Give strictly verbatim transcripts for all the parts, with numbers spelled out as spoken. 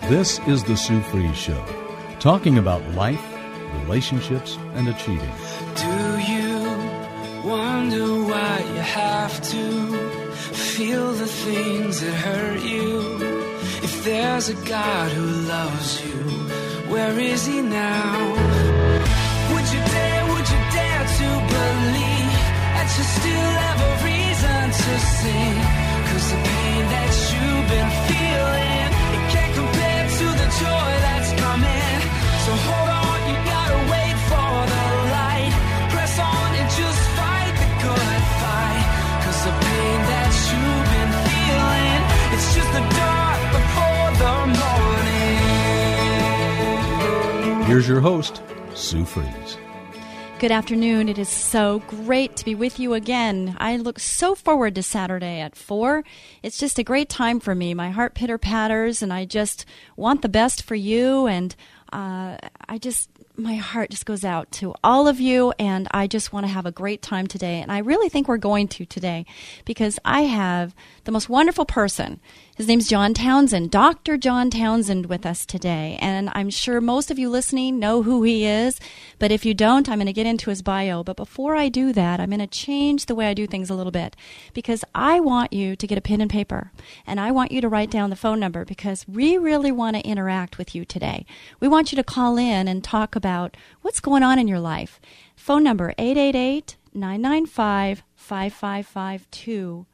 This is The Sue Fries Show, talking about life, relationships, and achieving. Do you wonder why you have to feel the things that hurt you? If there's a God who loves you, where is he now? Would you dare, would you dare to believe that you still have a reason to sing? 'Cause the pain that you've been feeling, it can't compare to the joy that's coming. So hold on, you gotta wait for the light. Press on and just fight the good fight. 'Cause the pain that you've been feeling, it's just the dark before the morning. Here's your host, Sue Fries. Good afternoon. It is so great to be with you again. I look so forward to Saturday at four. It's just a great time for me. My heart pitter-patters, and I just want the best for you, and uh, I just... my heart just goes out to all of you, and I just want to have a great time today. And I really think we're going to today because I have the most wonderful person. His name's John Townsend, Doctor John Townsend, with us today. And I'm sure most of you listening know who he is, but if you don't, I'm going to get into his bio. But before I do that, I'm going to change the way I do things a little bit because I want you to get a pen and paper, and I want you to write down the phone number because we really want to interact with you today. We want you to call in and talk about what's going on in your life. Phone number eight eight eight, nine nine five, five five five two.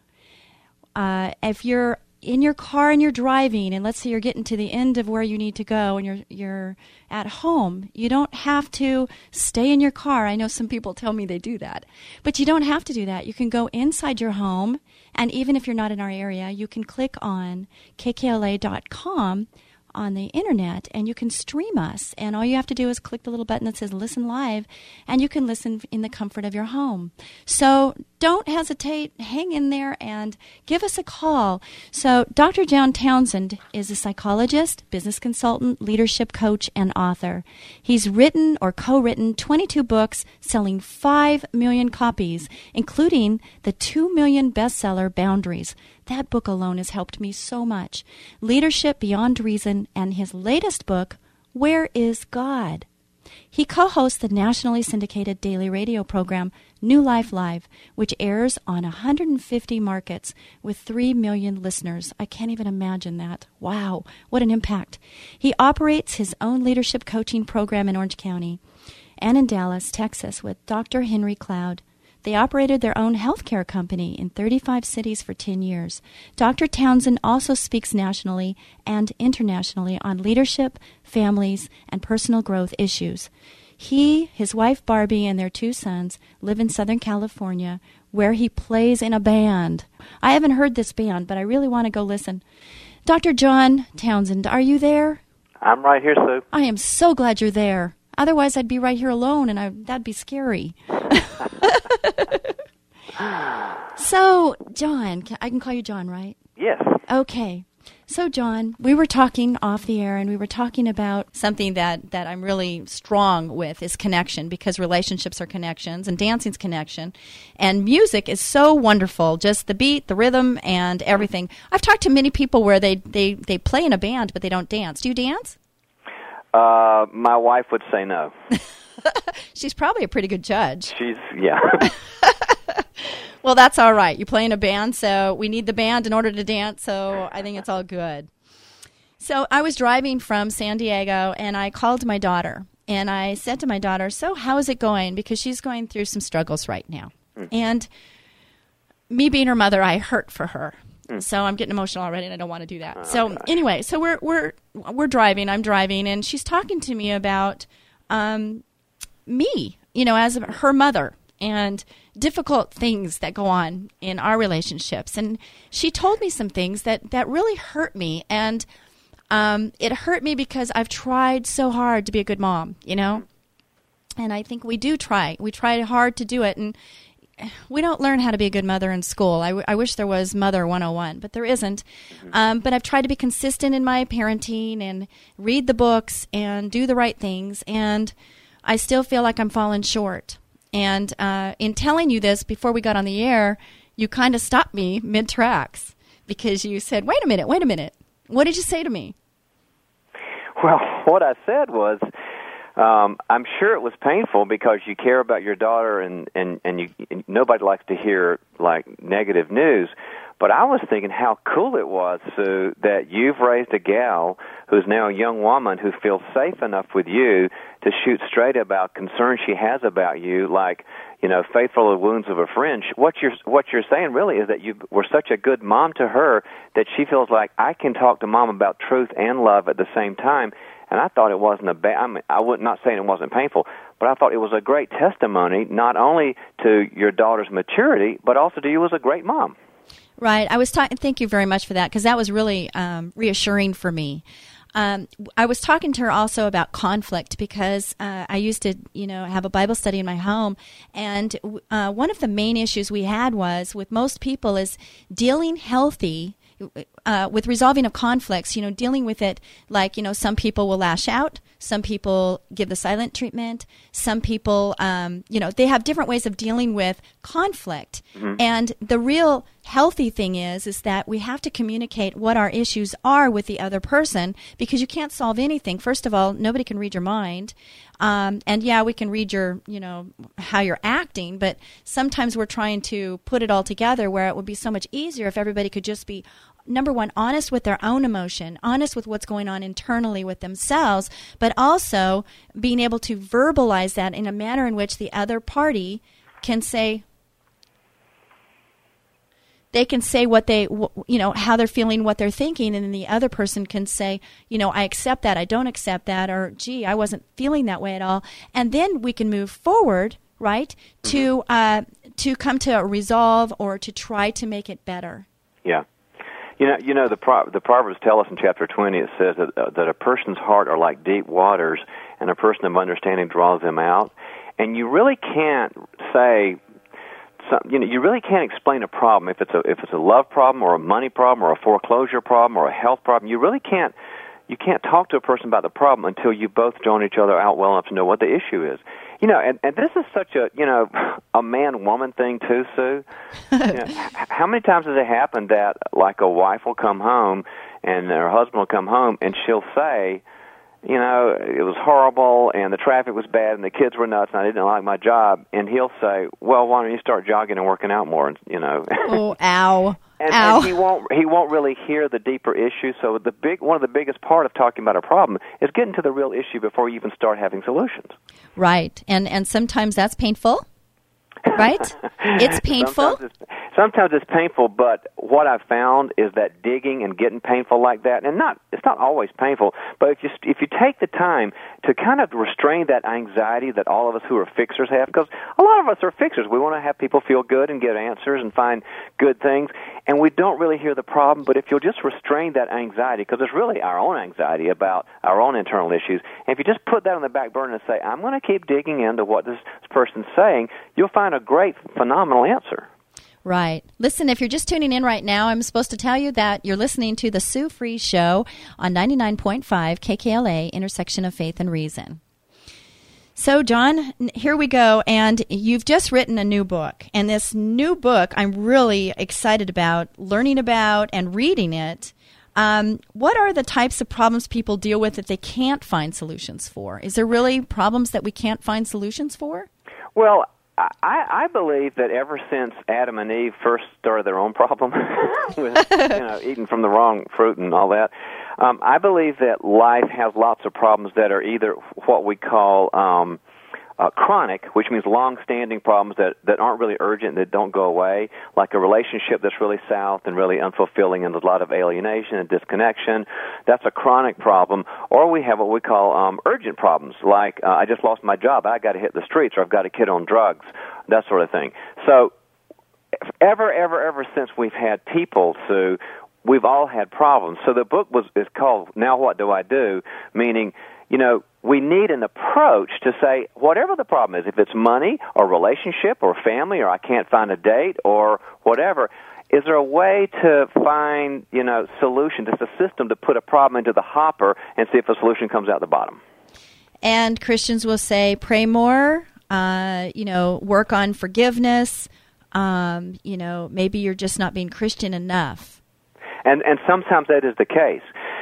Uh, if you're in your car and you're driving, and let's say you're getting to the end of where you need to go and you're you're at home, you don't have to stay in your car. I know some people tell me they do that, but you don't have to do that. You can go inside your home, and even if you're not in our area, you can click on K K L A dot com on the internet, and you can stream us. And all you have to do is click the little button that says Listen Live, and you can listen in the comfort of your home. So don't hesitate. Hang in there and give us a call. So Doctor John Townsend is a psychologist, business consultant, leadership coach, and author. He's written or co-written twenty-two books selling five million copies, including the two million bestseller Boundaries. That book alone has helped me so much. Leadership Beyond Reason, and his latest book, Where is God? He co-hosts the nationally syndicated daily radio program, New Life Live, which airs on one hundred fifty markets with three million listeners. I can't even imagine that. Wow, what an impact. He operates his own leadership coaching program in Orange County and in Dallas, Texas, with Doctor Henry Cloud. They operated their own healthcare company in thirty-five cities for ten years. Doctor Townsend also speaks nationally and internationally on leadership, families, and personal growth issues. He, his wife Barbie, and their two sons live in Southern California, where he plays in a band. I haven't heard this band, but I really want to go listen. Doctor John Townsend, are you there? I'm right here, Sue. I am so glad you're there. Otherwise, I'd be right here alone, and I, that'd be scary. So, John, I can call you John, right? Yes. Okay. So, John, we were talking off the air, and we were talking about something that, that I'm really strong with is connection, because relationships are connections, and dancing's connection. And music is so wonderful, just the beat, the rhythm, and everything. I've talked to many people where they, they, they play in a band, but they don't dance. Do you dance? Uh, my wife would say no. She's probably a pretty good judge. She's, yeah. Well, that's all right. You play in a band, so we need the band in order to dance, so I think it's all good. So I was driving from San Diego, and I called my daughter, and I said to my daughter, so how is it going? Because she's going through some struggles right now. Mm. And me being her mother, I hurt for her. Mm. So I'm getting emotional already, and I don't want to do that. Oh, so gosh. Anyway, so we're we're we're driving. I'm driving, and she's talking to me about um, me, you know, as her mother, and difficult things that go on in our relationships. And she told me some things that, that really hurt me. And um, it hurt me because I've tried so hard to be a good mom, you know. And I think we do try. We try hard to do it. And we don't learn how to be a good mother in school. I, w- I wish there was Mother one oh one, but there isn't. Um, but I've tried to be consistent in my parenting and read the books and do the right things. And I still feel like I'm falling short. And uh, in telling you this before we got on the air, you kind of stopped me mid-tracks because you said, wait a minute, wait a minute. What did you say to me? Well, what I said was, um, I'm sure it was painful because you care about your daughter, and and and you and nobody likes to hear like negative news. But I was thinking how cool it was, Sue, that you've raised a gal who's now a young woman who feels safe enough with you to shoot straight about concerns she has about you, like, you know, faithful are the wounds of a friend. What you're what you're saying really is that you were such a good mom to her that she feels like I can talk to Mom about truth and love at the same time. And I thought it wasn't a bad. I mean, I would not saying it wasn't painful, but I thought it was a great testimony not only to your daughter's maturity, but also to you as a great mom. Right. I was talking. Thank you very much for that, because that was really um, reassuring for me. Um, I was talking to her also about conflict, because uh, I used to, you know, have a Bible study in my home, and uh, one of the main issues we had was with most people is dealing healthy uh, with resolving of conflicts. You know, dealing with it like, you know, some people will lash out, some people give the silent treatment, some people, um, you know, they have different ways of dealing with conflict. Mm-hmm. And the real healthy thing is, is that we have to communicate what our issues are with the other person, because you can't solve anything. First of all, nobody can read your mind. Um, and yeah, we can read your, you know, how you're acting, but sometimes we're trying to put it all together where it would be so much easier if everybody could just be, number one, honest with their own emotion, honest with what's going on internally with themselves, but also being able to verbalize that in a manner in which the other party can say, they can say what they, you know, how they're feeling, what they're thinking, and then the other person can say, you know, I accept that, I don't accept that, or gee, I wasn't feeling that way at all. And then we can move forward, right, to uh, to come to a resolve or to try to make it better. Yeah. You know, you know the Pro- the Proverbs tell us in chapter twenty, it says that, uh, that a person's heart are like deep waters, and a person of understanding draws them out. And you really can't say, some, you know, you really can't explain a problem if it's a if it's a love problem or a money problem or a foreclosure problem or a health problem. You really can't you can't talk to a person about the problem until you both join each other out well enough to know what the issue is. You know, and, and this is such a, you know, a man-woman thing too, Sue. You know, how many times has it happened that, like, a wife will come home and her husband will come home and she'll say, you know, it was horrible and the traffic was bad and the kids were nuts and I didn't like my job, and he'll say, well, why don't you start jogging and working out more, you know. Oh, ow. And, Ow. and he won't he won't really hear the deeper issue. So the big one of the biggest part of talking about a problem is getting to the real issue before you even start having solutions. Right, and and sometimes that's painful, right? It's painful. Sometimes it's, sometimes it's painful, but what I've found is that digging and getting painful like that, and not it's not always painful, but if you if you take the time to kind of restrain that anxiety that all of us who are fixers have, because a lot of us are fixers. We want to have people feel good and get answers and find good things, and we don't really hear the problem. But if you'll just restrain that anxiety, because it's really our own anxiety about our own internal issues, and if you just put that on the back burner and say, I'm going to keep digging into what this person's saying, you'll find a great, phenomenal answer. Right. Listen, if you're just tuning in right now, I'm supposed to tell you that you're listening to the Sue Fries Show on ninety-nine point five K K L A, Intersection of Faith and Reason. So, John, here we go, and you've just written a new book, and this new book I'm really excited about learning about and reading it. Um, what are the types of problems people deal with that they can't find solutions for? Is there really problems that we can't find solutions for? Well, I, I believe that ever since Adam and Eve first started their own problem with, you know, eating from the wrong fruit and all that, um, I believe that life has lots of problems that are either what we call um, uh, chronic, which means long-standing problems that, that aren't really urgent, that don't go away, like a relationship that's really south and really unfulfilling and there's a lot of alienation and disconnection. That's a chronic problem. Or we have what we call um, urgent problems, like uh, I just lost my job, I got to hit the streets, or I've got a kid on drugs, that sort of thing. So ever, ever, ever since we've had people, Sue, we've all had problems. So the book was is called Now What Do I Do?, meaning, you know, we need an approach to say, whatever the problem is, if it's money or relationship or family or I can't find a date or whatever, is there a way to find, you know, solutions? It's a system to put a problem into the hopper and see if a solution comes out the bottom. And Christians will say, pray more, uh, you know, work on forgiveness, um, you know, maybe you're just not being Christian enough. And and sometimes that is the case.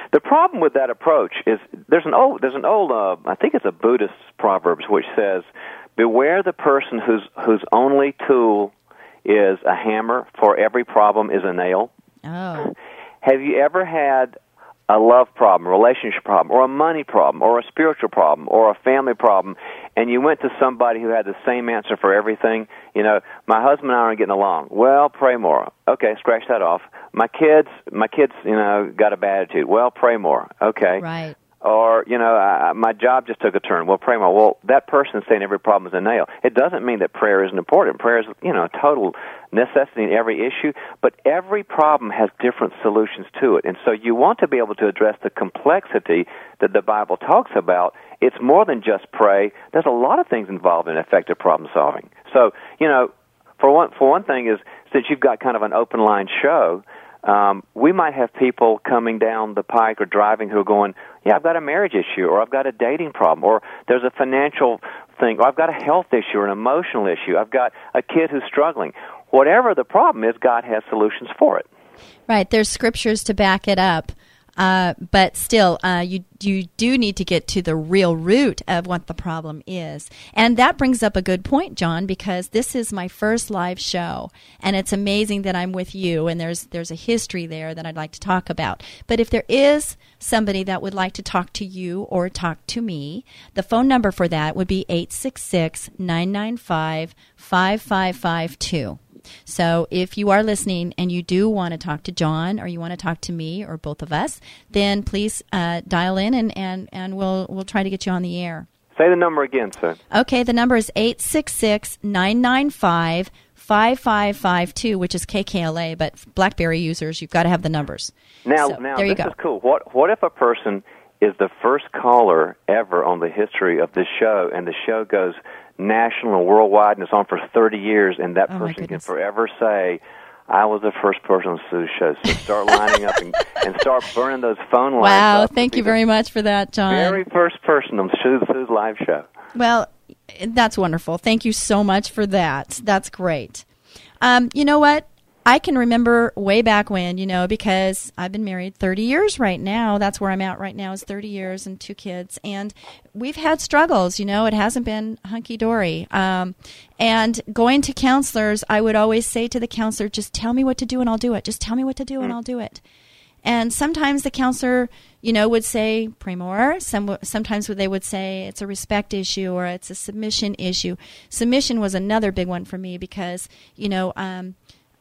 The problem with that approach is there's an old there's an old uh, I think it's a Buddhist proverbs which says, "Beware the person whose whose only tool is a hammer, for every problem is a nail." Oh. Have you ever had a love problem, a relationship problem, or a money problem, or a spiritual problem, or a family problem, and you went to somebody who had the same answer for everything? You know, my husband and I aren't getting along. Well, pray more. Okay, scratch that off. My kids, my kids, you know, got a bad attitude. Well, pray more. Okay. Right. Or, you know, I, my job just took a turn. Well, pray more. Well, that person is saying every problem is a nail. It doesn't mean that prayer isn't important. Prayer is, you know, a total necessity in every issue, but every problem has different solutions to it. And so you want to be able to address the complexity that the Bible talks about. It's more than just pray. There's a lot of things involved in effective problem solving. So, you know, for one, for one thing is, since you've got kind of an open line show, Um, we might have people coming down the pike or driving who are going, yeah, I've got a marriage issue, or I've got a dating problem, or there's a financial thing, or I've got a health issue or an emotional issue. I've got a kid who's struggling. Whatever the problem is, God has solutions for it. Right. There's scriptures to back it up. Uh, but still, uh, you you do need to get to the real root of what the problem is. And that brings up a good point, John, because this is my first live show, and it's amazing that I'm with you, and there's there's a history there that I'd like to talk about. But if there is somebody that would like to talk to you or talk to me, the phone number for that would be eight six six, nine nine five, five five five two. So if you are listening and you do want to talk to John, or you want to talk to me, or both of us, then please uh, dial in and, and, and we'll we'll try to get you on the air. Say the number again, sir. Okay, the number is eight six six, nine nine five, five five five two, which is K K L A, but BlackBerry users, you've got to have the numbers. Now, so, now there you this go. is cool. What what if a person is the first caller ever on the history of this show, and the show goes national and worldwide, and it's on for thirty years, and that Oh, person can forever say, I was the first person on Sue's show. So start lining up and, and start burning those phone lines Wow, up. thank you very much for that, John. Very first person on Sue's, Sue's live show. Well, that's wonderful. Thank you so much for that. That's great. Um, you know what? I can remember way back when, you know, because I've been married thirty years right now. That's where I'm at right now, is thirty years and two kids. And we've had struggles, you know. It hasn't been hunky-dory. Um, and going to counselors, I would always say to the counselor, just tell me what to do and I'll do it. Just tell me what to do and I'll do it. And sometimes the counselor, you know, would say, pray more. Some, sometimes they would say it's a respect issue or it's a submission issue. Submission was another big one for me because, you know, um,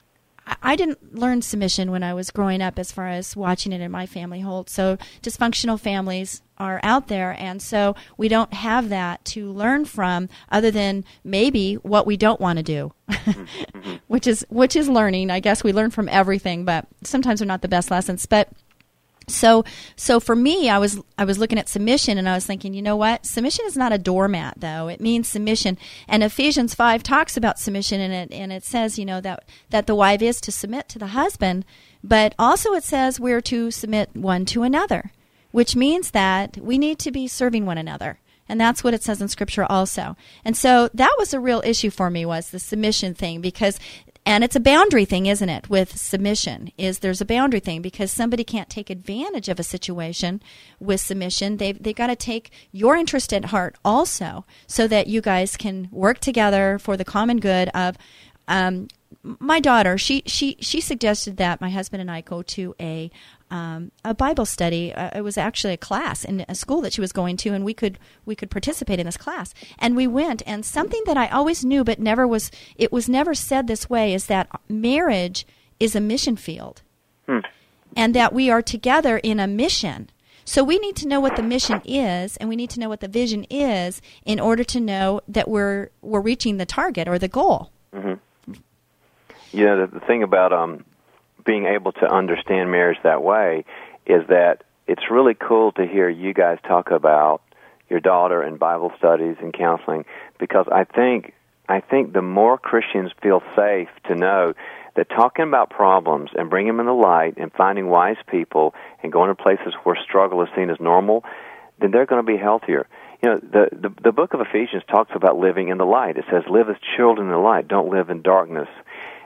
I didn't learn submission when I was growing up as far as watching it in my family hold. So dysfunctional families are out there, and so we don't have that to learn from other than maybe what we don't want to do, mm-hmm. which is which is learning. I guess we learn from everything, but sometimes they're not the best lessons. But So, so for me, I was I was looking at submission, and I was thinking, you know what? Submission is not a doormat, though. It means submission. And Ephesians five talks about submission, and it and it says, you know, that that the wife is to submit to the husband, but also it says we're to submit one to another, which means that we need to be serving one another. And that's what it says in Scripture also. And so that was a real issue for me, was the submission thing, because and it's a boundary thing, isn't it, with submission, is there's a boundary thing, because somebody can't take advantage of a situation with submission. They've, they've got to take your interest at heart also, so that you guys can work together for the common good of um, my daughter. She, she, she suggested that my husband and I go to a Um, a Bible study. Uh, it was actually a class in a school that she was going to, and we could we could participate in this class. And we went, and something that I always knew but never was, it was never said this way, is that marriage is a mission field, hmm. and that we are together in a mission. So we need to know what the mission is, and we need to know what the vision is in order to know that we're we're reaching the target or the goal. Mm-hmm. Yeah, the, the thing about um. being able to understand marriage that way is that it's really cool to hear you guys talk about your daughter and Bible studies and counseling, because I think I think the more Christians feel safe to know that talking about problems and bringing them in the light and finding wise people and going to places where struggle is seen as normal, then they're going to be healthier. You know, the, the the book of Ephesians talks about living in the light. It says, live as children in the light, don't live in darkness.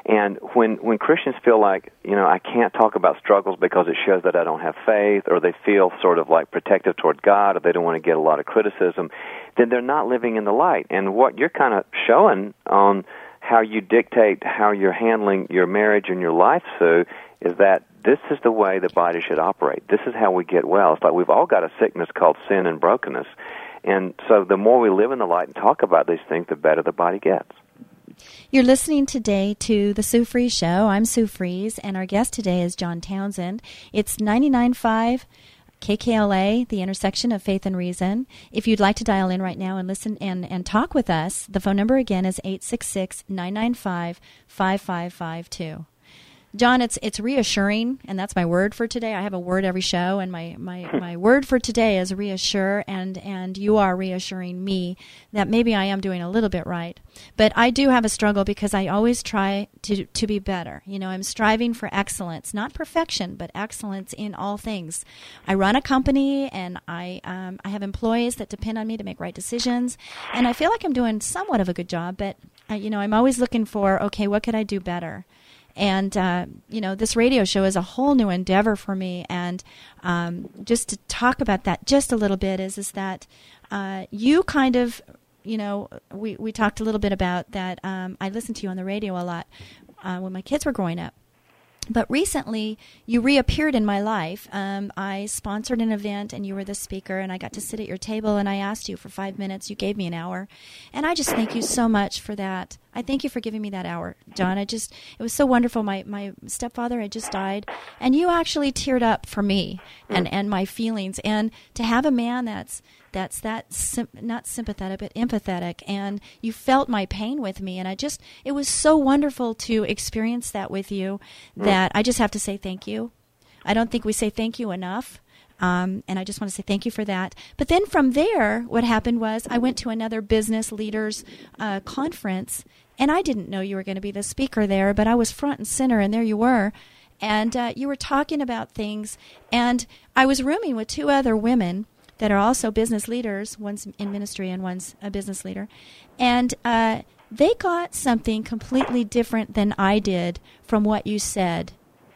And when when Christians feel like, you know, I can't talk about struggles because it shows that I don't have faith, or they feel sort of like protective toward God, or they don't want to get a lot of criticism, then they're not living in the light. And what you're kind of showing on how you dictate how you're handling your marriage and your life, Sue, is that this is the way the body should operate. This is how we get well. It's like we've all got a sickness called sin and brokenness. And so the more we live in the light and talk about these things, the better the body gets. You're listening today to The Sue Fries Show. I'm Sue Fries, and our guest today is John Townsend. It's ninety-nine point five K K L A, the intersection of faith and reason. If you'd like to dial in right now and listen and, and talk with us, the phone number again is eight six six, nine nine five, five five five two. John, it's it's reassuring, and that's my word for today. I have a word every show, and my, my, my word for today is reassure, and, and you are reassuring me that maybe I am doing a little bit right. But I do have a struggle because I always try to to be better. You know, I'm striving for excellence, not perfection, but excellence in all things. I run a company, and I um, I have employees that depend on me to make right decisions, and I feel like I'm doing somewhat of a good job, but, uh, you know, I'm always looking for, okay, what could I do better? And, uh, you know, this radio show is a whole new endeavor for me. And um, just to talk about that just a little bit is, is that uh, you kind of, you know, we, we talked a little bit about that. Um, I listened to you on the radio a lot uh, when my kids were growing up. But recently, you reappeared in my life. Um, I sponsored an event, and you were the speaker, and I got to sit at your table, and I asked you for five minutes. You gave me an hour. And I just thank you so much for that. I thank you for giving me that hour, John. I just, it was so wonderful. My my stepfather had just died, and you actually teared up for me and, and my feelings. And to have a man that's that's that sim- not sympathetic but empathetic, and you felt my pain with me, and I just, it was so wonderful to experience that with you that I just have to say thank you. I don't think we say thank you enough. Um, and I just want to say thank you for that. But then from there, what happened was I went to another business leaders uh, conference, and I didn't know you were going to be the speaker there, but I was front and center, and there you were. And uh, you were talking about things, and I was rooming with two other women that are also business leaders. One's in ministry and one's a business leader. And uh, they got something completely different than I did from what you said.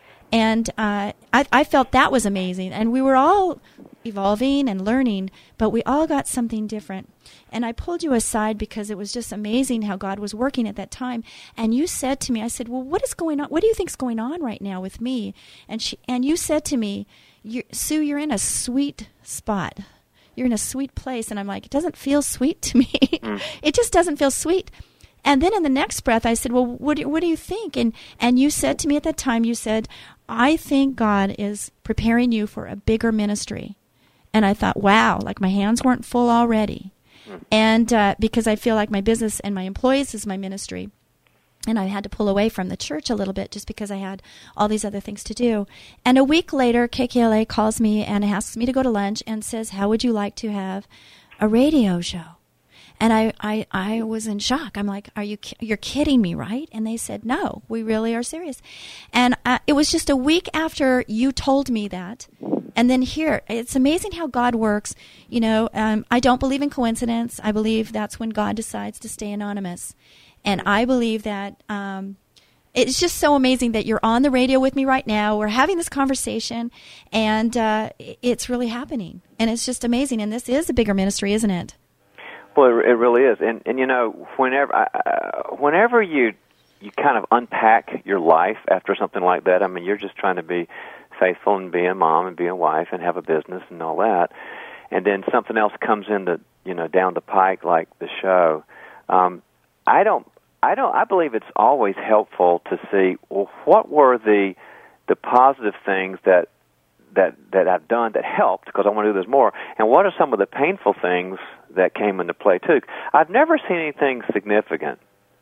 And uh, I, I felt that was amazing. And we were all evolving and learning, but we all got something different. And I pulled you aside because it was just amazing how God was working at that time. And you said to me, I said, well, what is going on? What do you think's going on right now with me? And she, and you said to me, you're, Sue, you're in a sweet spot. You're in a sweet place. And I'm like, it doesn't feel sweet to me. Mm. It just doesn't feel sweet. And then in the next breath, I said, well, what do, what do you think? And and you said to me at that time, you said, I think God is preparing you for a bigger ministry. And I thought, wow, like my hands weren't full already. Mm. And uh, because I feel like my business and my employees is my ministry. And I had to pull away from the church a little bit just because I had all these other things to do. And a week later, K K L A calls me and asks me to go to lunch and says, how would you like to have a radio show? And I, I, I was in shock. I'm like, are you, you're kidding me, right? And they said, no, we really are serious. And I, it was just a week after you told me that. And then here, it's amazing how God works. You know, um, I don't believe in coincidence. I believe that's when God decides to stay anonymous. And I believe that um, it's just so amazing that you're on the radio with me right now. We're having this conversation, and uh, it's really happening. And it's just amazing. And this is a bigger ministry, isn't it? Well, it really is. And, and you know, whenever uh, whenever you you kind of unpack your life after something like that, I mean, you're just trying to be faithful and be a mom and be a wife and have a business and all that. And then something else comes in the, you know, down the pike like the show. Um, I don't. I don't. I believe it's always helpful to see, well, what were the the positive things that that that I've done that helped, because I want to do this more, and what are some of the painful things that came into play too. I've never seen anything significant,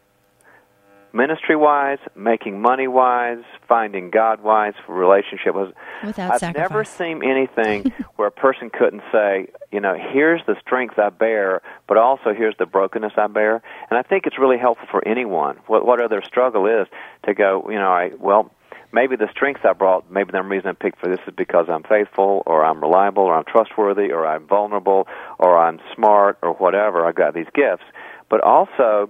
ministry-wise, making money-wise, finding God-wise, for relationship. Without I've sacrifice. never seen anything where a person couldn't say, you know, here's the strength I bear, but also here's the brokenness I bear. And I think it's really helpful for anyone, what, whatever their struggle is, to go, you know, I, well, maybe the strengths I brought, maybe the reason I picked for this is because I'm faithful, or I'm reliable, or I'm trustworthy, or I'm vulnerable, or I'm smart, or whatever. I've got these gifts. But also,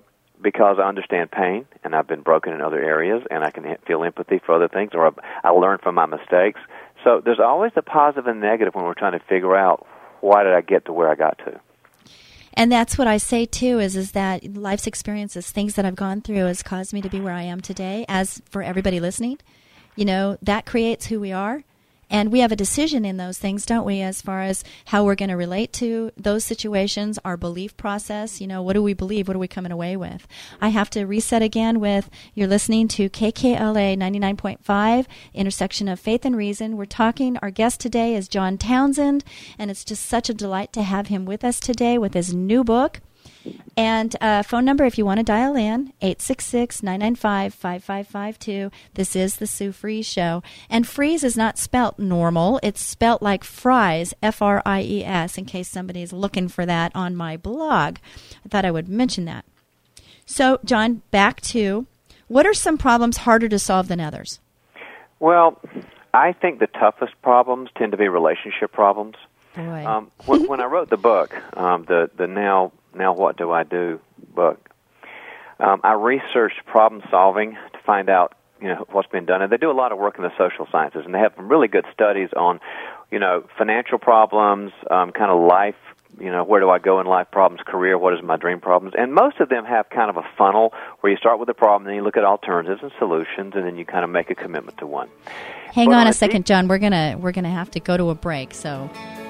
because I understand pain, and I've been broken in other areas, and I can feel empathy for other things, or I learn from my mistakes. So there's always the positive and negative when we're trying to figure out why did I get to where I got to. And that's what I say, too, is is that life's experiences, things that I've gone through has caused me to be where I am today. As for everybody listening, you know, that creates who we are. And we have a decision in those things, don't we, as far as how we're going to relate to those situations, our belief process. You know, what do we believe? What are we coming away with? I have to reset again with, you're listening to K K L A ninety-nine point five, intersection of faith and reason. We're talking, our guest today is John Townsend, and it's just such a delight to have him with us today with his new book. And uh, phone number, if you want to dial in, eight six six, nine nine five, five five five two. This is the Sue Fries Show. And Fries is not spelt normal. It's spelt like fries, F R I E S, in case somebody is looking for that on my blog. I thought I would mention that. So, John, back to, what are some problems harder to solve than others? Well, I think the toughest problems tend to be relationship problems. Boy. Um, when, when I wrote the book, um, the, the Now... Now What Do I Do book, um, I researched problem solving to find out, you know, what's been done. And they do a lot of work in the social sciences, and they have some really good studies on, you know, financial problems, um, kind of life, you know, where do I go in life problems, career, what is my dream problems. And most of them have kind of a funnel where you start with a problem, then you look at alternatives and solutions, and then you kind of make a commitment to one. Hang but on on a a second, deep- John. We're gonna we're gonna have to go to a break, so...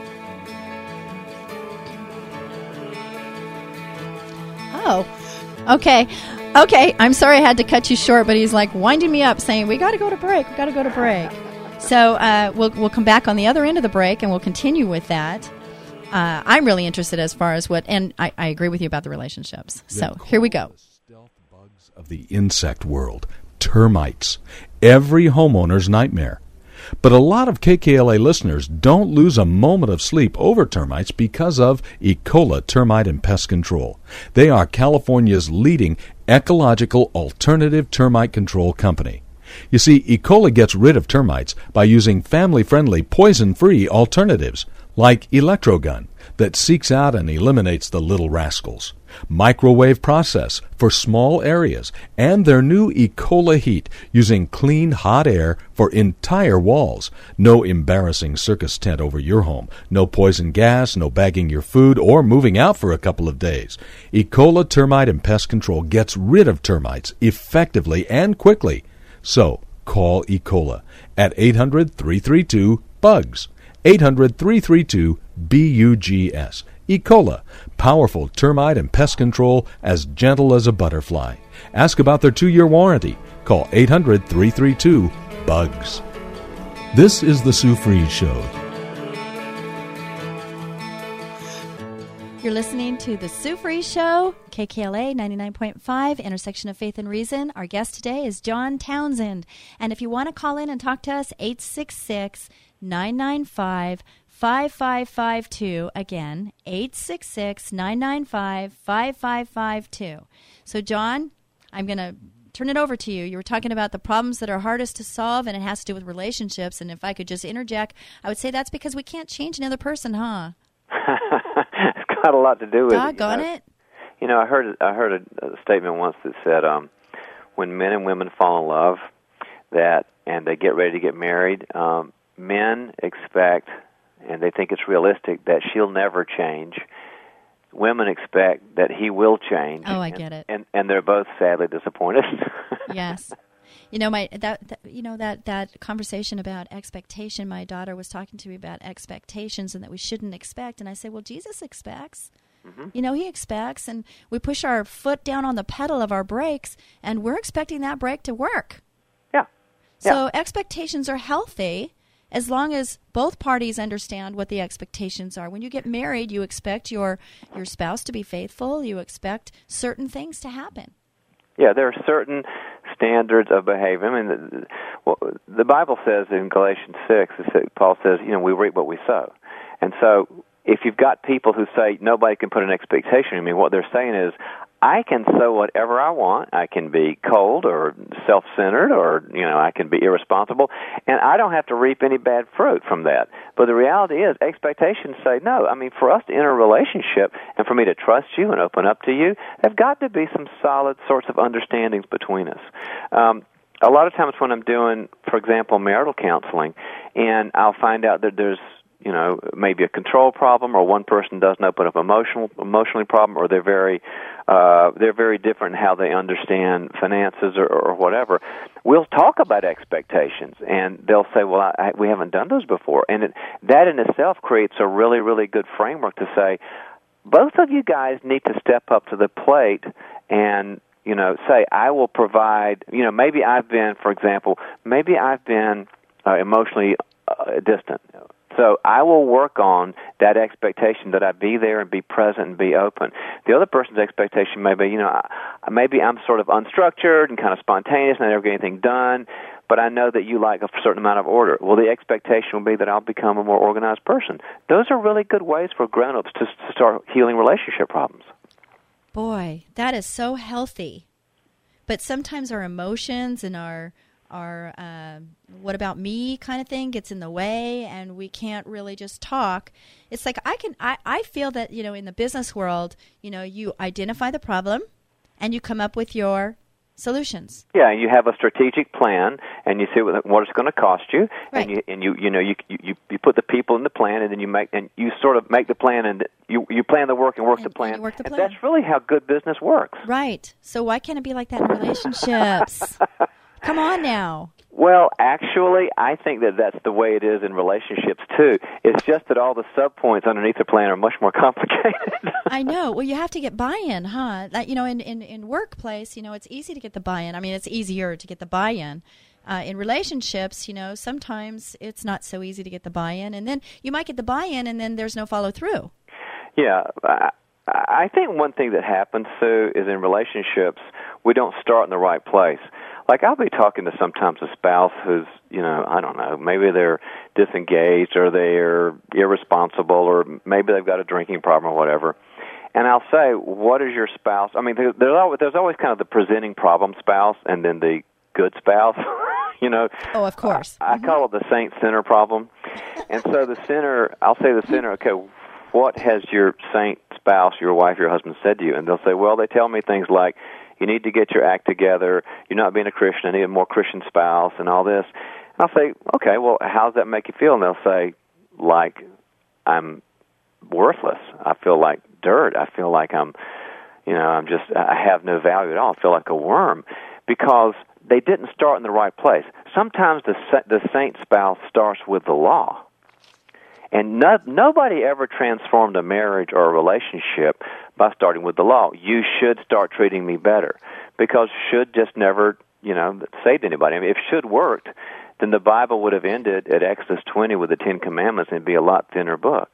Oh, okay. Okay, I'm sorry I had to cut you short, but he's like winding me up saying, we got to go to break, we got to go to break. So uh, we'll we'll come back on the other end of the break, and we'll continue with that. Uh, I'm really interested as far as what, and I, I agree with you about the relationships. So here we go. The stealth bugs of the insect world, termites, every homeowner's nightmare. But a lot of K K L A listeners don't lose a moment of sleep over termites because of Ecola Termite and Pest Control. They are California's leading ecological alternative termite control company. You see, Ecola gets rid of termites by using family-friendly, poison-free alternatives, like Electrogun, that seeks out and eliminates the little rascals, microwave process for small areas, and their new Ecola Heat, using clean hot air for entire walls. No embarrassing circus tent over your home, no poison gas, no bagging your food, or moving out for a couple of days. Ecola Termite and Pest Control gets rid of termites effectively and quickly. So, call Ecola at eight hundred, three three two, B U G S. eight hundred, three three two, B U G S. Ecola, powerful termite and pest control as gentle as a butterfly. Ask about their two-year warranty. Call eight hundred, three three two, B U G S. This is the Sue Fries Show. You're listening to the Sue Fries Show, K K L A ninety-nine point five, intersection of faith and reason. Our guest today is John Townsend. And if you want to call in and talk to us, eight six six, nine nine five, five five five two. Again, eight six six, nine nine five, five five five two. So, John, I'm going to turn it over to you. You were talking about the problems that are hardest to solve, and it has to do with relationships. And if I could just interject, I would say that's because we can't change another person, huh? It's got a lot to do with Doggone it. You know? it. You know, I heard I heard a, a statement once that said, um, when men and women fall in love, that and they get ready to get married, um, men expect and they think it's realistic that she'll never change. Women expect that he will change. Oh, I and, get it. And and they're both sadly disappointed. Yes. You know, my that, that you know that, that conversation about expectation, my daughter was talking to me about expectations and that we shouldn't expect. And I say, well, Jesus expects. Mm-hmm. You know, he expects. And we push our foot down on the pedal of our brakes, and we're expecting that brake to work. Yeah. So yeah. expectations are healthy as long as both parties understand what the expectations are. When you get married, you expect your your spouse to be faithful. You expect certain things to happen. Yeah, there are certain standards of behavior. I mean, the, well, the Bible says in Galatians six, Paul says, you know, we reap what we sow. And so if you've got people who say nobody can put an expectation on me, what they're saying is, I can sow whatever I want. I can be cold or self-centered, or, you know, I can be irresponsible, and I don't have to reap any bad fruit from that. But the reality is, expectations say no. I mean, for us to enter a relationship and for me to trust you and open up to you, there've got to be some solid sorts of understandings between us. Um, a lot of times when I'm doing, for example, marital counseling, and I'll find out that there's, you know, maybe a control problem, or one person doesn't open up emotional, emotionally problem, or they're very, uh, they're very different in how they understand finances or, or whatever. We'll talk about expectations, and they'll say, well, I, I, we haven't done those before. And it, that in itself creates a really, really good framework to say, both of you guys need to step up to the plate and, you know, say, I will provide, you know, maybe I've been, for example, maybe I've been uh, emotionally uh, distant. So I will work on that expectation that I be there and be present and be open. The other person's expectation may be, you know, maybe I'm sort of unstructured and kind of spontaneous and I never get anything done, but I know that you like a certain amount of order. Well, the expectation will be that I'll become a more organized person. Those are really good ways for grown-ups to, to start healing relationship problems. Boy, that is so healthy. But sometimes our emotions and our our uh, what about me kind of thing gets in the way, and we can't really just talk. It's like I can I, I feel that, you know, in the business world, you know, you identify the problem and you come up with your solutions. Yeah, you have a strategic plan, and you see what, what it's going to cost you, right. and you and you you know you, you you put the people in the plan, and then you make and you sort of make the plan, and you you plan the work and work and, the plan. And, work the and plan. That's really how good business works. Right. So why can't it be like that in relationships? Come on now. Well, actually, I think that that's the way it is in relationships, too. It's just that all the subpoints underneath the plan are much more complicated. I know. Well, you have to get buy-in, huh? Like, you know, in, in, in workplace, you know, it's easy to get the buy-in. I mean, it's easier to get the buy-in. Uh, in relationships, you know, sometimes it's not so easy to get the buy-in. And then you might get the buy-in, and then there's no follow-through. Yeah. I, I think one thing that happens, Sue, is in relationships, we don't start in the right place. Like, I'll be talking to sometimes a spouse who's, you know, I don't know, maybe they're disengaged or they're irresponsible or maybe they've got a drinking problem or whatever. And I'll say, what is your spouse? I mean, there's always, there's always kind of the presenting problem spouse and then the good spouse, you know. Oh, of course. I, I mm-hmm. call it the saint-sinner problem. And so the sinner, I'll say the sinner, okay, what has your saint spouse, your wife, your husband said to you? And they'll say, well, they tell me things like, you need to get your act together, you're not being a Christian, I need a more Christian spouse, and all this. And I'll say, okay, well, how does that make you feel? And they'll say, like, I'm worthless. I feel like dirt. I feel like I'm, you know, I'm just, I have no value at all. I feel like a worm. Because they didn't start in the right place. Sometimes the the saint spouse starts with the law. And no, nobody ever transformed a marriage or a relationship by starting with the law. You should start treating me better. Because should just never, you know, saved anybody. I mean, if should worked, then the Bible would have ended at Exodus twenty with the Ten Commandments, and it'd be a lot thinner book.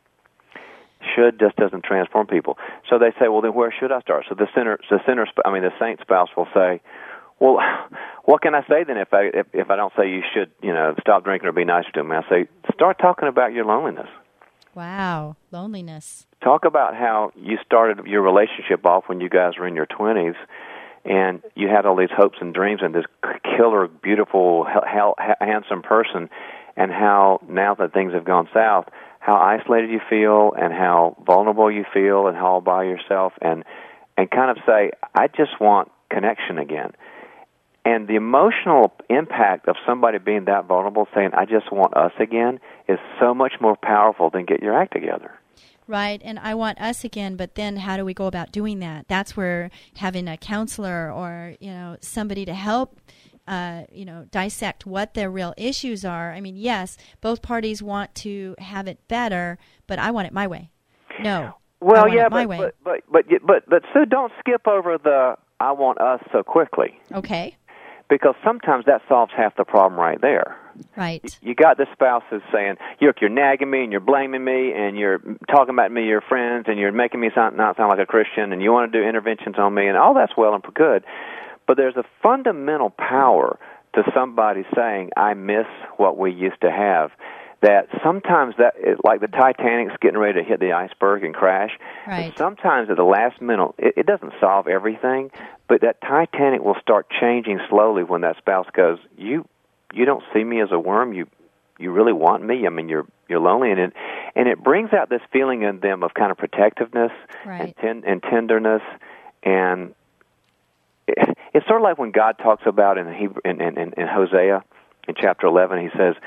Should just doesn't transform people. So they say, well, then where should I start? So the sinner, the sinner, I mean, the saint spouse will say, well, what can I say then if I if, if I don't say you should, you know, stop drinking or be nicer to me? I say, start talking about your loneliness. Wow, loneliness. Talk about how you started your relationship off when you guys were in your twenties, and you had all these hopes and dreams and this killer, beautiful, ha- ha- handsome person, and how now that things have gone south, how isolated you feel and how vulnerable you feel and how all by yourself, and and kind of say, I just want connection again. And the emotional impact of somebody being that vulnerable, saying, I just want us again, is so much more powerful than get your act together. Right, and I want us again, but then how do we go about doing that? That's where having a counselor or, you know, somebody to help, uh, you know, dissect what their real issues are. I mean, yes, both parties want to have it better, but I want it my way. No, well, I want yeah, it my but, way. but but but but but Sue, don't skip over the I want us so quickly. Okay. Because sometimes that solves half the problem right there. Right. You got the spouse who's saying, look, you're nagging me and you're blaming me and you're talking about me, your friends, and you're making me sound, not sound like a Christian, and you want to do interventions on me, and all that's well and good. But there's a fundamental power to somebody saying, I miss what we used to have. that sometimes that, it, like the Titanic's getting ready to hit the iceberg and crash, Right. but sometimes at the last minute, it, it doesn't solve everything, but that Titanic will start changing slowly when that spouse goes, you you don't see me as a worm, you you really want me, I mean, you're you're lonely, and it, and it brings out this feeling in them of kind of protectiveness Right. and, ten, and tenderness, and it, it's sort of like when God talks about in, Hebrew, in, in, in Hosea, in chapter eleven, he says,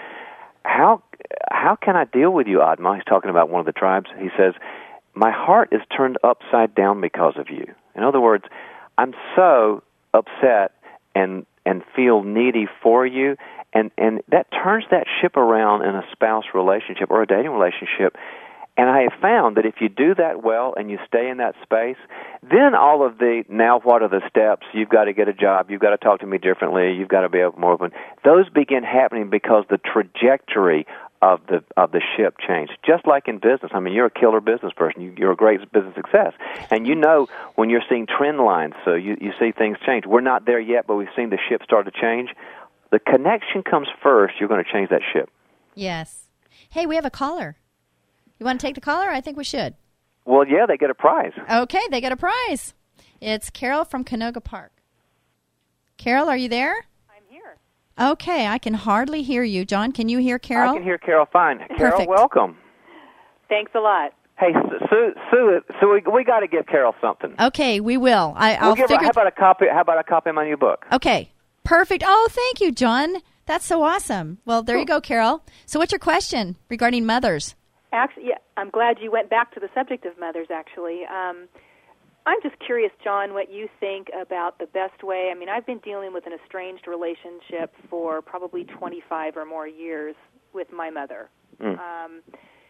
how how can I deal with you, Admah? He's talking about one of the tribes. He says, my heart is turned upside down because of you. In other words, I'm so upset and and feel needy for you, and, and that turns that ship around in a spouse relationship or a dating relationship. And I have found that if you do that well and you stay in that space, then all of the, now what are the steps, you've got to get a job, you've got to talk to me differently, you've got to be more open, those begin happening because the trajectory of the of the ship changed. Just like in business. I mean, you're a killer business person. You, you're a great business success. And you know when you're seeing trend lines, so you, you see things change. We're not there yet, but we've seen the ship start to change. The connection comes first. You're going to change that ship. Yes. Hey, we have a caller. You want to take the caller? I think we should. Well, yeah, they get a prize. Okay, they get a prize. It's Carol from Canoga Park. Carol, are you there? I'm here. Okay, I can hardly hear you. John, can you hear Carol? I can hear Carol fine. Carol, Perfect. welcome. Thanks a lot. Hey, Sue, Sue, Sue we, we got to give Carol something. Okay, we will. I, I'll We'll give her, figure. how about a copy? How about a copy of my new book? Okay, perfect. Oh, thank you, John. That's so awesome. Well, there you go, Carol. So, what's your question regarding mothers? Actually, yeah, I'm glad you went back to the subject of mothers, actually. Um, I'm just curious, John, what you think about the best way. I mean, I've been dealing with an estranged relationship for probably twenty-five or more years with my mother. Mm. Um,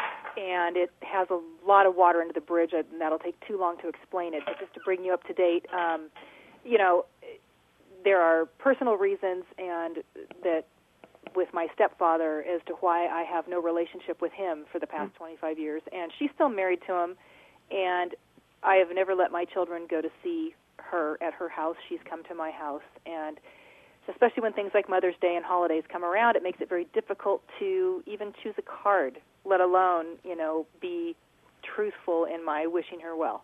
and it has a lot of water under the bridge, and that'll take too long to explain it. But just to bring you up to date, um, you know, there are personal reasons and that with my stepfather as to why I have no relationship with him for the past twenty-five years. And she's still married to him, and I have never let my children go to see her at her house. She's come to my house, and especially when things like Mother's Day and holidays come around, it makes it very difficult to even choose a card, let alone, you know, be truthful in my wishing her well.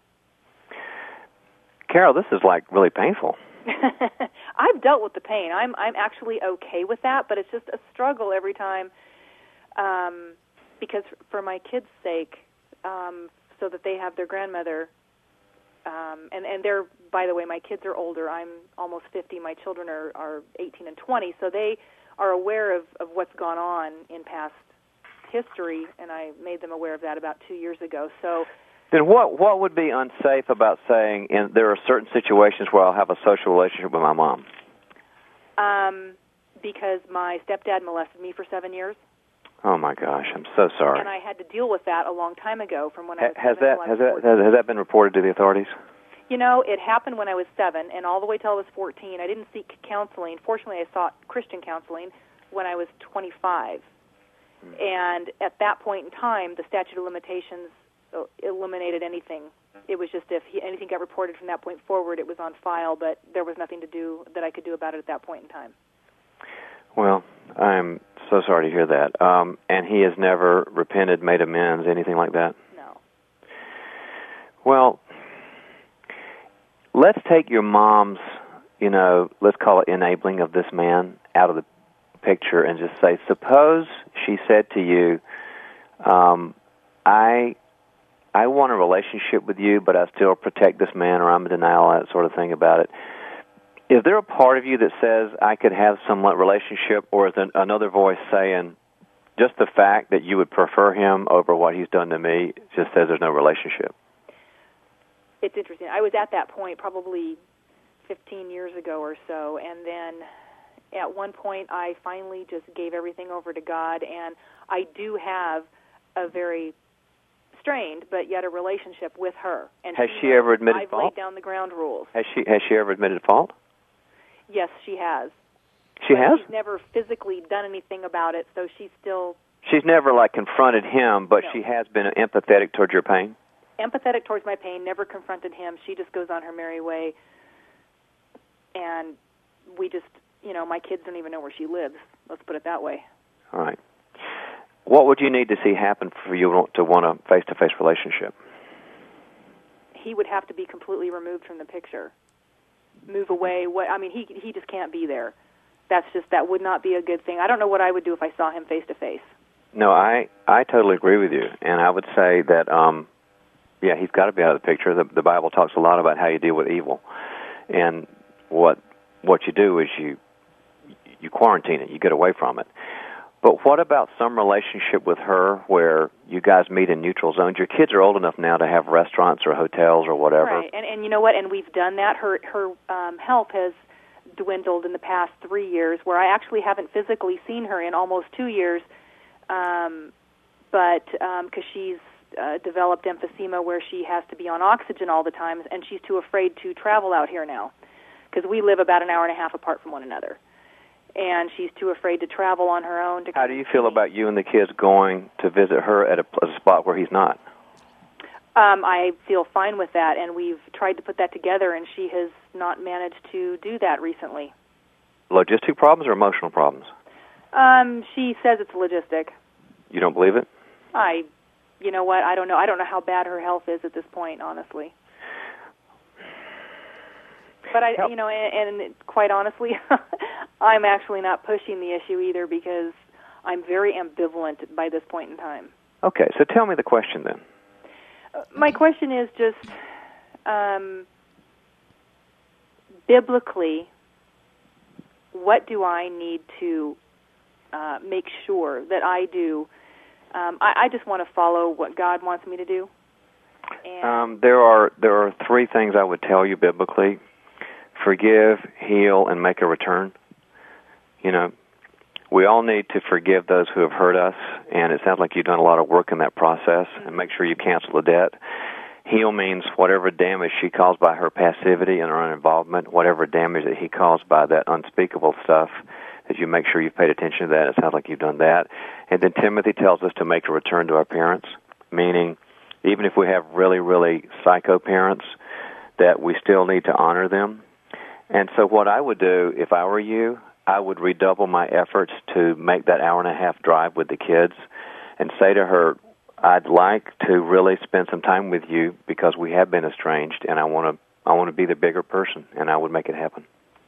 Carol, this is like really painful. I've dealt with the pain. I'm I'm actually okay with that, but it's just a struggle every time um, because for my kids' sake, um, so that they have their grandmother, um, and, and they're, by the way, my kids are older. I'm almost fifty. My children are, are eighteen and twenty, so they are aware of, of what's gone on in past history, and I made them aware of that about two years ago. So. Then what what would be unsafe about saying in, there are certain situations where I'll have a social relationship with my mom? Um, because my stepdad molested me for seven years. Oh my gosh, I'm so sorry. And I had to deal with that a long time ago, from when I Ha- was has seven that till I has was that fourteen. has, has that been reported to the authorities? You know, it happened when I was seven, and all the way till I was fourteen. I didn't seek counseling. Fortunately, I sought Christian counseling when I was twenty-five. Mm. And at that point in time, the statute of limitations eliminated anything. It was just if he, anything got reported from that point forward, it was on file, but there was nothing to do that I could do about it at that point in time. Well, I'm so sorry to hear that. Um, and he has never repented, made amends, anything like that? No. Well, let's take your mom's, you know, let's call it enabling of this man out of the picture and just say, suppose she said to you, um, I I want a relationship with you, but I still protect this man, or I'm in denial, that sort of thing about it. Is there a part of you that says I could have some relationship, or is there another voice saying just the fact that you would prefer him over what he's done to me just says there's no relationship? It's interesting. I was at that point probably fifteen years ago or so, and then at one point I finally just gave everything over to God, and I do have a very strained, but yet a relationship with her. And has she she ever admitted I've fault? laid down the ground rules. Has she has she ever admitted fault? Yes, she has. She but has? She's never physically done anything about it, so she's still... She's never, like, confronted him, but No. she has been empathetic towards your pain? Empathetic towards my pain, never confronted him. She just goes on her merry way. And we just, you know, my kids don't even know where she lives. Let's put it that way. All right. what would you need to see happen for you to want a face-to-face relationship? He would have to be completely removed from the picture. Move away. What I mean, he he just can't be there. That's just, that would not be a good thing. I don't know what I would do if I saw him face-to-face. No, I, I totally agree with you. And I would say that, um, yeah, he's got to be out of the picture. The, the Bible talks a lot about how you deal with evil. And what what you do is you you quarantine it. You get away from it. But what about some relationship with her where you guys meet in neutral zones? Your kids are old enough now to have restaurants or hotels or whatever. Right, and, and you know what? And we've done that. Her, her um, health has dwindled in the past three years, where I actually haven't physically seen her in almost two years, um, but because um, she's uh, developed emphysema where she has to be on oxygen all the time, and she's too afraid to travel out here now, because we live about an hour and a half apart from one another, and she's too afraid to travel on her own. To How do you feel about you and the kids going to visit her at a, a spot where he's not? Um, I feel fine with that, and we've tried to put that together, and she has not managed to do that recently. Logistic problems or emotional problems? Um, she says it's logistic. You don't believe it? I, you know what, I don't know. I don't know how bad her health is at this point, honestly. But, I, you know, and, and quite honestly, I'm actually not pushing the issue either, because I'm very ambivalent by this point in time. Okay, so tell me the question then. My question is just, um, biblically, what do I need to uh, make sure that I do? Um, I, I just want to follow what God wants me to do. And um, there are there are three things I would tell you biblically: forgive, heal, and make a return. You know, we all need to forgive those who have hurt us, and it sounds like you've done a lot of work in that process, and make sure you cancel the debt. Heal means whatever damage she caused by her passivity and her involvement, whatever damage that he caused by that unspeakable stuff, that you make sure you've paid attention to that. It sounds like you've done that. And then Timothy tells us to make a return to our parents, meaning even if we have really, really psycho parents, that we still need to honor them. And so what I would do if I were you, I would redouble my efforts to make that hour and a half drive with the kids and say to her, I'd like to really spend some time with you because we have been estranged, and I want to I want to be the bigger person, and I would make it happen.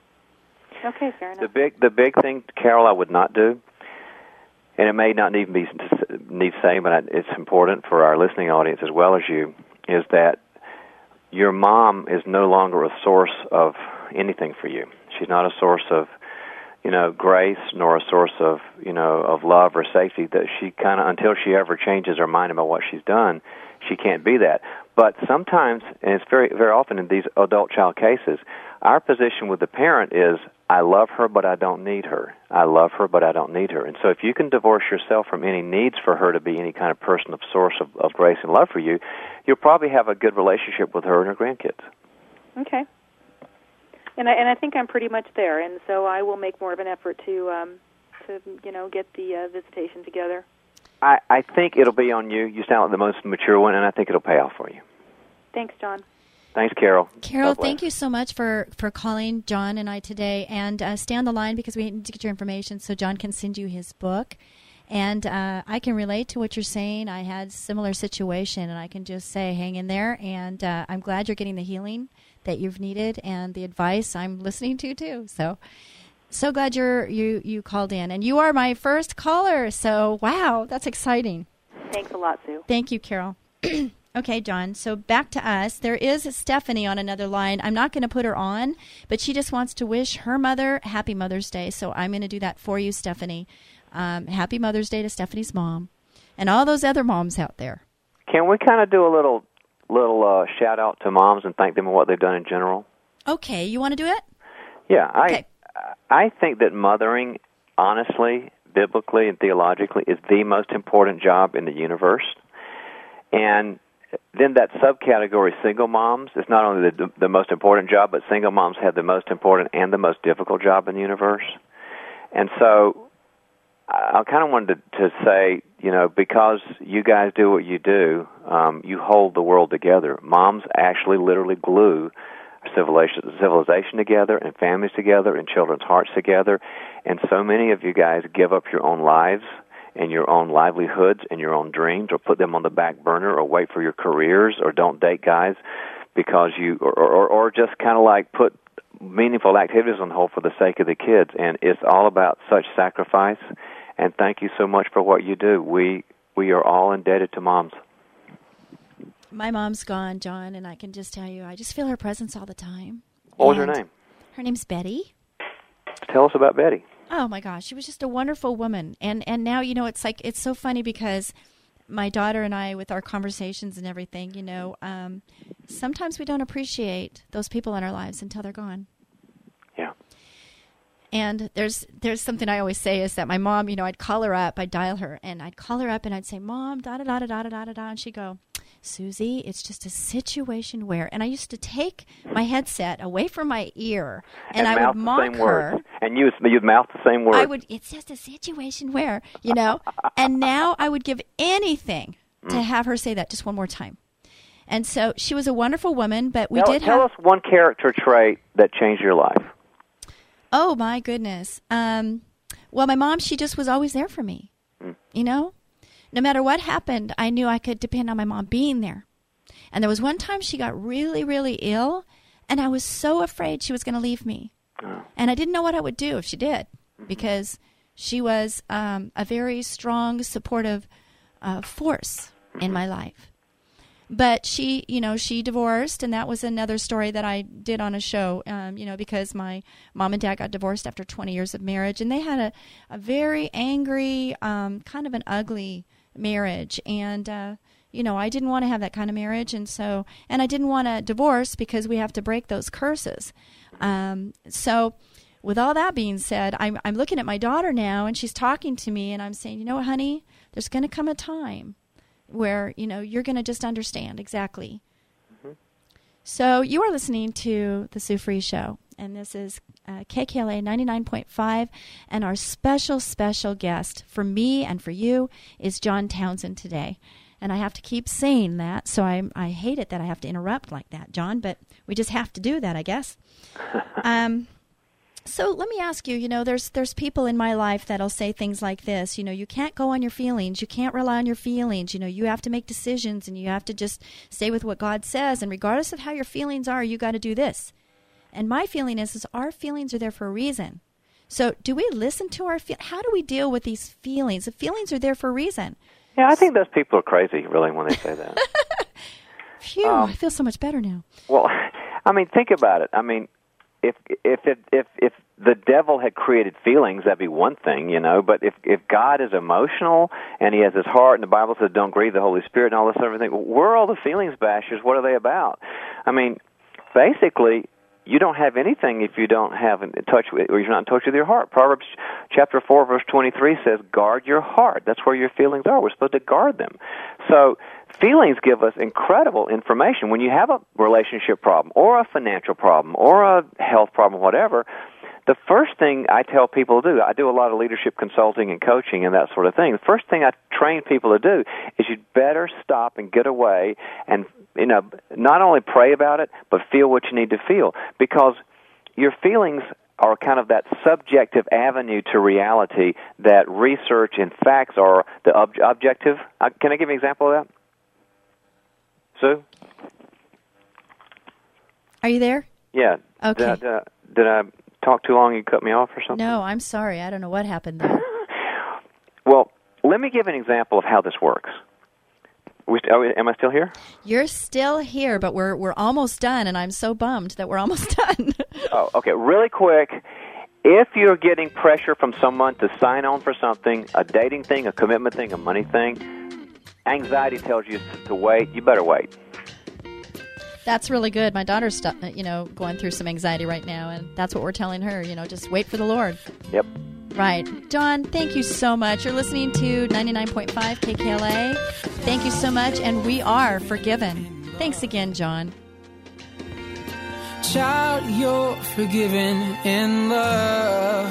Okay, fair enough. The big the big thing, Carol, I would not do, and it may not even be need saying, but it's important for our listening audience as well as you, is that your mom is no longer a source of anything for you. She's not a source of, you know, grace, nor a source of, you know, of love or safety. That she kind of, until she ever changes her mind about what she's done, she can't be that. But sometimes, and it's very, very often in these adult child cases, our position with the parent is, I love her, but I don't need her. I love her, but I don't need her. And so if you can divorce yourself from any needs for her to be any kind of person of source of, of grace and love for you, you'll probably have a good relationship with her and her grandkids. Okay. And I and I think I'm pretty much there, and so I will make more of an effort to um, to you know get the uh, visitation together. I, I think it'll be on you. You sound like the most mature one, and I think it'll pay off for you. Thanks, John. Thanks, Carol. Carol, thank you so much for, for calling John and I today, and uh, stay on the line because we need to get your information so John can send you his book. And uh, I can relate to what you're saying. I had a similar situation, and I can just say, hang in there, and uh, I'm glad you're getting the healing that you've needed and the advice I'm listening to, too. So so glad you're, you, you called in. And you are my first caller, so wow, that's exciting. Thanks a lot, Sue. Thank you, Carol. Okay, John, so back to us. There is Stephanie on another line. I'm not going to put her on, but she just wants to wish her mother Happy Mother's Day, so I'm going to do that for you, Stephanie. Um, happy Mother's Day to Stephanie's mom and all those other moms out there. Can we kind of do a little little uh, shout-out to moms and thank them for what they've done in general? Okay, you want to do it? Yeah, I okay. I think that mothering, honestly, biblically and theologically, is the most important job in the universe. And then that subcategory, single moms, is not only the, the most important job, but single moms have the most important and the most difficult job in the universe. And so I kind of wanted to, to say, you know, because you guys do what you do, um, you hold the world together. Moms actually literally glue civilization, civilization together and families together and children's hearts together. And so many of you guys give up your own lives in your own livelihoods and your own dreams, or put them on the back burner, or wait for your careers, or don't date guys because you, or, or, or just kind of like put meaningful activities on hold for the sake of the kids. And it's all about such sacrifice. And thank you so much for what you do. We we are all indebted to moms. My mom's gone, John, and I can just tell you, I just feel her presence all the time. What was And her name? Her name's Betty. Tell us about Betty. Oh, my gosh. She was just a wonderful woman. And and now, you know, it's like, it's so funny because my daughter and I, with our conversations and everything, you know, um, sometimes we don't appreciate those people in our lives until they're gone. Yeah. And there's there's something I always say is that my mom, you know, I'd call her up, I'd dial her, and I'd call her up and I'd say, Mom, da-da-da-da-da-da-da-da, and she'd go, Susie, it's just a situation where, and I used to take my headset away from my ear, and, and I would mock the same her. Words. And you, you'd mouth the same words. I would, it's just a situation where, you know, and now I would give anything mm. to have her say that just one more time. And so she was a wonderful woman, but we tell, did tell have... Tell us one character trait that changed your life. Oh, my goodness. Um, well, my mom, she just was always there for me, mm. you know? No matter what happened, I knew I could depend on my mom being there. And there was one time she got really, really ill, and I was so afraid she was going to leave me. Oh. And I didn't know what I would do if she did, mm-hmm. because she was um, a very strong, supportive uh, force mm-hmm. in my life. But she, you know, she divorced, and that was another story that I did on a show, um, you know, because my mom and dad got divorced after twenty years of marriage, and they had a, a very angry, um, kind of an ugly marriage, and uh, you know, I didn't want to have that kind of marriage, and so, and I didn't want to divorce because we have to break those curses. Um, so, with all that being said, I'm I'm looking at my daughter now, and she's talking to me, and I'm saying, you know what, honey, there's going to come a time where, you know, you're going to just understand exactly. Mm-hmm. So you are listening to The Sue Fries Show, and this is uh, K K L A ninety-nine point five, and our special, special guest for me and for you is John Townsend today. And I have to keep saying that, so I I hate it that I have to interrupt like that, John, but we just have to do that, I guess. um. So let me ask you, you know, there's there's people in my life that'll say things like this, you know, you can't go on your feelings, you can't rely on your feelings, you know, you have to make decisions and you have to just stay with what God says, and regardless of how your feelings are, you got to do this. And my feeling is, is our feelings are there for a reason. So do we listen to our feelings? How do we deal with these feelings? The feelings are there for a reason. Yeah, I think those people are crazy, really, when they say that. Phew, um, I feel so much better now. Well, I mean, think about it. I mean, If if it, if if the devil had created feelings, that'd be one thing, you know. But if if God is emotional and He has His heart, and the Bible says don't grieve the Holy Spirit and all this everything, where are all the feelings bashers? What are they about? I mean, basically, you don't have anything if you don't have in touch with, or you're not in touch with your heart. Proverbs chapter four, verse twenty-three says, "Guard your heart." That's where your feelings are. We're supposed to guard them. So feelings give us incredible information. When you have a relationship problem or a financial problem or a health problem, whatever, the first thing I tell people to do, I do a lot of leadership consulting and coaching and that sort of thing. The first thing I train people to do is you'd better stop and get away and, you know, not only pray about it, but feel what you need to feel. Because your feelings are kind of that subjective avenue to reality that research and facts are the ob- objective. Uh, can I give you an example of that? Sue? Are you there? Yeah. Okay. Did, uh, did I talk too long and you cut me off or something? No, I'm sorry. I don't know what happened there. Well, let me give an example of how this works. We, oh, am I still here? You're still here, but we're we're almost done, and I'm so bummed that we're almost done. Oh, okay. Really quick. If you're getting pressure from someone to sign on for something, a dating thing, a commitment thing, a money thing, anxiety tells you to wait. You better wait. That's really good. My daughter's, you know, going through some anxiety right now, and that's what we're telling her. You know, just wait for the Lord. Yep. Right. John, thank you so much. You're listening to ninety-nine point five K K L A. Thank you so much, and we are forgiven. Thanks again, John. Child, you're forgiven in love.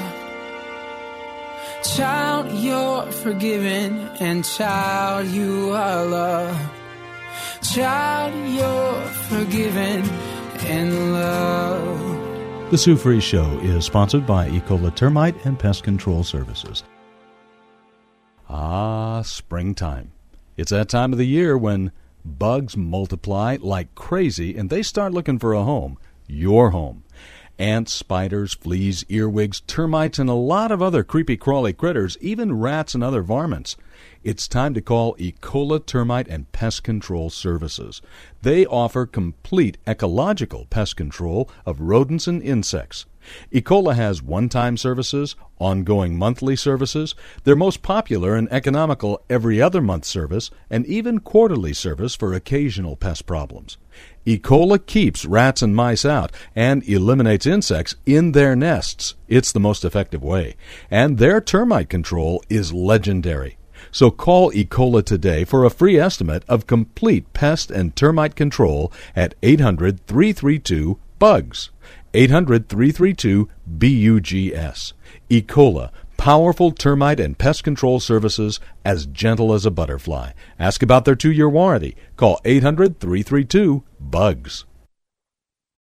Child, you're forgiven, and child, you are loved. Child, you're forgiven in love. The Sue Fries Show is sponsored by Ecola Termite and Pest Control Services. Ah, springtime. It's that time of the year when bugs multiply like crazy and they start looking for a home, your home. Ants, spiders, fleas, earwigs, termites, and a lot of other creepy crawly critters, even rats and other varmints. It's time to call Ecola Termite and Pest Control Services. They offer complete ecological pest control of rodents and insects. Ecola has one-time services, ongoing monthly services, their most popular and economical every other month service, and even quarterly service for occasional pest problems. Ecola keeps rats and mice out and eliminates insects in their nests. It's the most effective way. And their termite control is legendary. So call Ecola today for a free estimate of complete pest and termite control at eight hundred, three three two, B U G S. eight hundred, three three two, B U G S. Ecola, powerful termite and pest control services as gentle as a butterfly. Ask about their two-year warranty. Call eight hundred, three three two, B U G S.